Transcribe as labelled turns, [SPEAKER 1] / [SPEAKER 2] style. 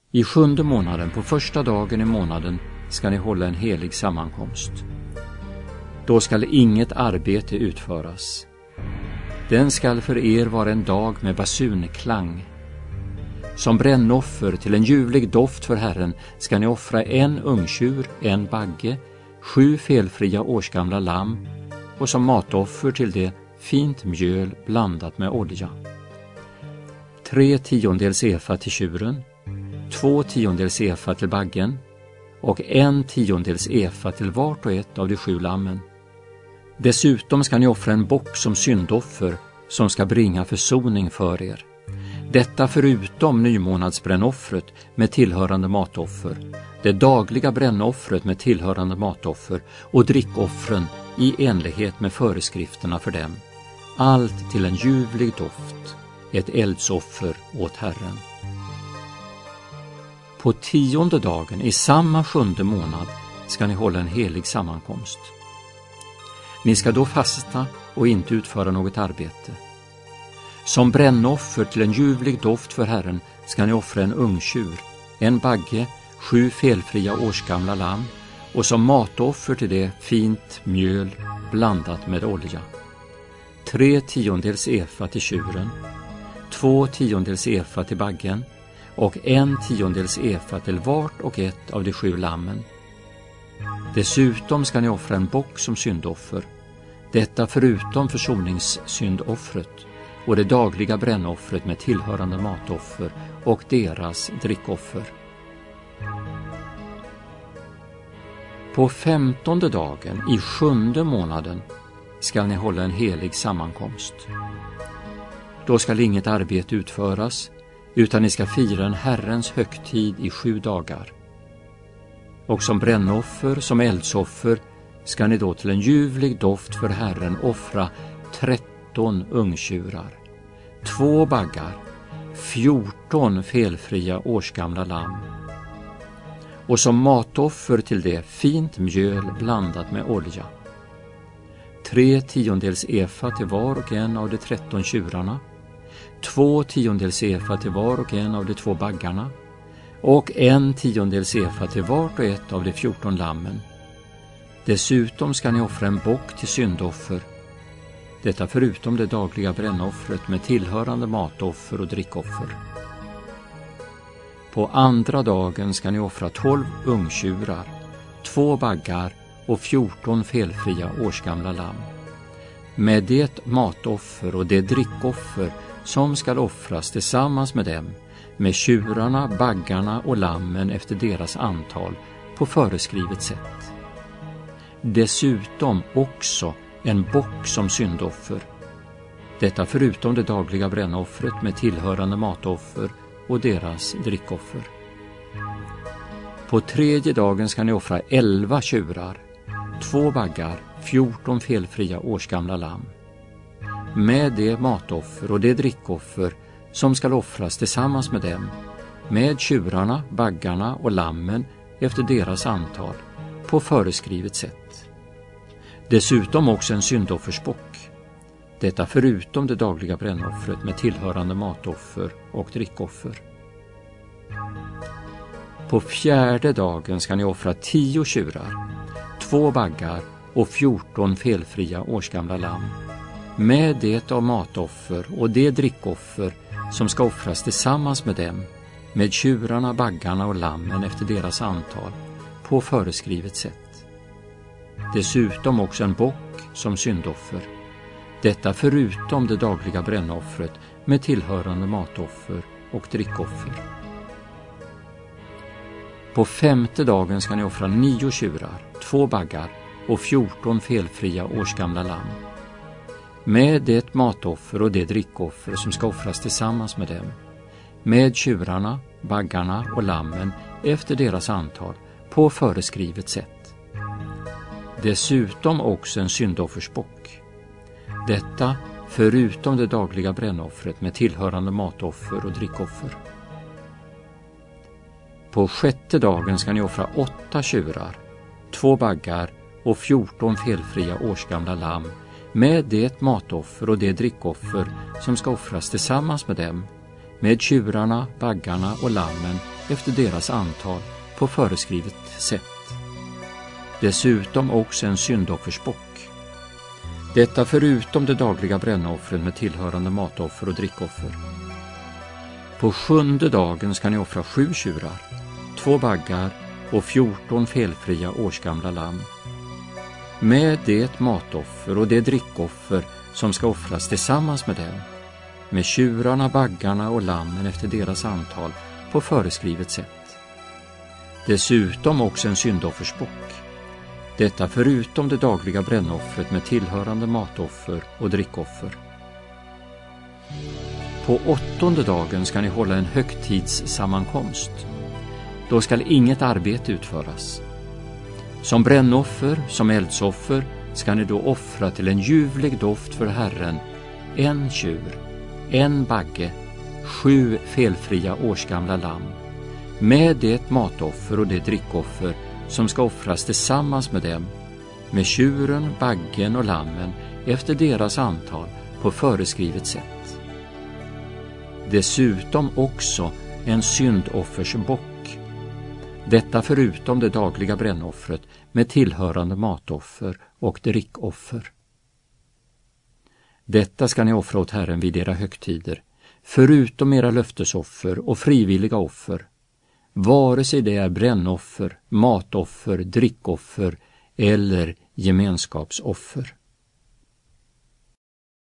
[SPEAKER 1] I 7:e månaden, på första dagen i månaden, ska ni hålla en helig sammankomst. Då skall inget arbete utföras. Den skall för er vara en dag med basunklang. Som brännoffer till en ljuvlig doft för Herren ska ni offra 1 ungtjur, 1 bagge, 7 felfria årsgamla lamm och som matoffer till det fint mjöl blandat med olja. 3/10 efa till tjuren, 2/10 efa till baggen och 1/10 efa till vart och ett av de 7 lammen. Dessutom ska ni offra en bock som syndoffer som ska bringa försoning för er. Detta förutom nymånadsbrännoffret med tillhörande matoffer, det dagliga brännoffret med tillhörande matoffer och drickoffren i enlighet med föreskrifterna för dem. Allt till en ljuvlig doft, ett eldsoffer åt Herren. På 10:e dagen i samma 7:e månad ska ni hålla en helig sammankomst. Ni ska då fasta och inte utföra något arbete. Som brännoffer till en ljuvlig doft för Herren ska ni offra 1 ungtjur, 1 bagge, 7 felfria årsgamla lamm och som matoffer till det fint mjöl blandat med olja. 3/10 efa till tjuren, 2/10 efa till baggen och 1/10 efa till vart och ett av de 7 lammen. Dessutom ska ni offra en bock som syndoffer, detta förutom försoningssyndoffret och det dagliga brännoffret med tillhörande matoffer och deras drickoffer. På 15:e dagen i 7:e månaden skall ni hålla en helig sammankomst. Då skall inget arbete utföras, utan ni ska fira en Herrens högtid i 7 dagar. Och som brännoffer, som eldsoffer, ska ni då till en ljuvlig doft för Herren offra 13 ungtjurar, 2 baggar, 14 felfria årsgamla lamm. Och som matoffer till det fint mjöl blandat med olja. 3/10 efa till var och en av de 13 tjurarna, 2/10 efa till var och en av de 2 baggarna och 1/10 efa till vart och ett av de 14 lammen. Dessutom ska ni offra en bock till syndoffer, detta förutom det dagliga brännoffret med tillhörande matoffer och drickoffer. På andra dagen ska ni offra 12 ungtjurar, 2 baggar och 14 felfria årsgamla lamm. Med det matoffer och det drickoffer som skall offras tillsammans med dem, med tjurarna, baggarna och lammen efter deras antal på föreskrivet sätt. Dessutom också en bock som syndoffer, detta förutom det dagliga brännoffret med tillhörande matoffer och deras drickoffer. På 3:e dagen ska ni offra 11 tjurar, 2 baggar, 14 felfria årsgamla lamm. Med det matoffer och det drickoffer som skall offras tillsammans med dem, med tjurarna, baggarna och lammen efter deras antal på föreskrivet sätt. Dessutom också en syndoffersbock, detta förutom det dagliga brännoffret med tillhörande matoffer och drickoffer. På 4:e dagen ska ni offra 10 tjurar, 2 baggar och 14 felfria årsgamla lamm, med det av matoffer och det drickoffer som ska offras tillsammans med dem, med tjurarna, baggarna och lammen efter deras antal på föreskrivet sätt. Dessutom också en bock som syndoffer, detta förutom det dagliga brännoffret med tillhörande matoffer och drickoffer. På 5:e dagen ska ni offra 9 tjurar, 2 baggar och 14 felfria årsgamla lamm, med det matoffer och det drickoffer som ska offras tillsammans med dem, med tjurarna, baggarna och lammen efter deras antal på föreskrivet sätt. Dessutom också en syndoffersbock, detta förutom det dagliga brännoffret med tillhörande matoffer och drickoffer. På 6:e dagen ska ni offra 8 tjurar, 2 baggar och 14 felfria årsgamla lamm, med det matoffer och det drickoffer som ska offras tillsammans med dem, med tjurarna, baggarna och lammen efter deras antal på föreskrivet sätt. Dessutom också en syndoffersbock. Detta förutom det dagliga brännoffren med tillhörande matoffer och drickoffer. På 7:e dagen ska ni offra 7 tjurar, 2 baggar och 14 felfria årsgamla lamm. Med det matoffer och det drickoffer som ska offras tillsammans med dem, med tjurarna, baggarna och lammen efter deras antal på föreskrivet sätt. Dessutom också en syndoffersbock. Detta förutom det dagliga brännoffret med tillhörande matoffer och drickoffer. På 8:e dagen ska ni hålla en högtidssammankomst. Då skall inget arbete utföras. Som brännoffer, som eldsoffer, ska ni då offra till en ljuvlig doft för Herren 1 tjur, 1 bagge, 7 felfria årsgamla lamm, med det matoffer och det drickoffer som ska offras tillsammans med dem, med tjuren, baggen och lammen efter deras antal på föreskrivet sätt. Dessutom också en syndoffersbock. Detta förutom det dagliga brännoffret med tillhörande matoffer och drickoffer. Detta ska ni offra åt Herren vid era högtider, förutom era löftesoffer och frivilliga offer, vare sig det är brännoffer, matoffer, drickoffer eller gemenskapsoffer.